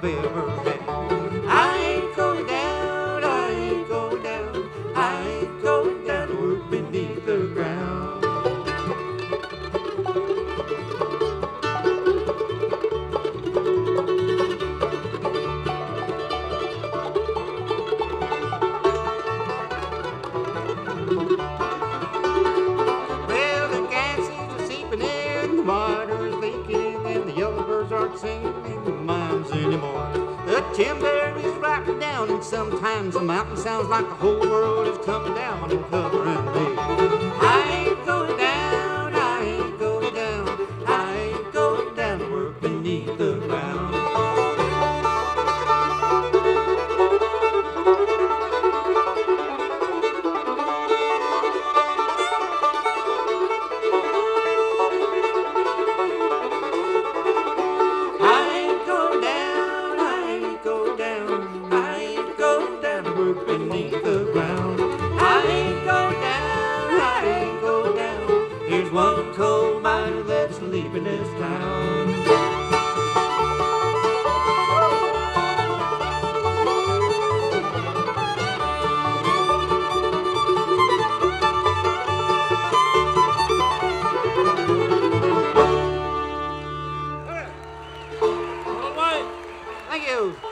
ever had. I ain't going down, I ain't going down, I ain't going down to work beneath the ground. Well, the gas is seeping in, the water's leaking, and the yellow birds aren't singing in the mines anymore. The timber is rotting down, and sometimes the mountain sounds like the whole world is coming down and covering me. I ain't going down, I ain't going down, I ain't going down to work beneath the ground. I ain't going down, I ain't going down, I ain't going down to work beneath the ground. I ain't going down, I ain't going down. Here's one coal miner that's leaving this town. Thank you.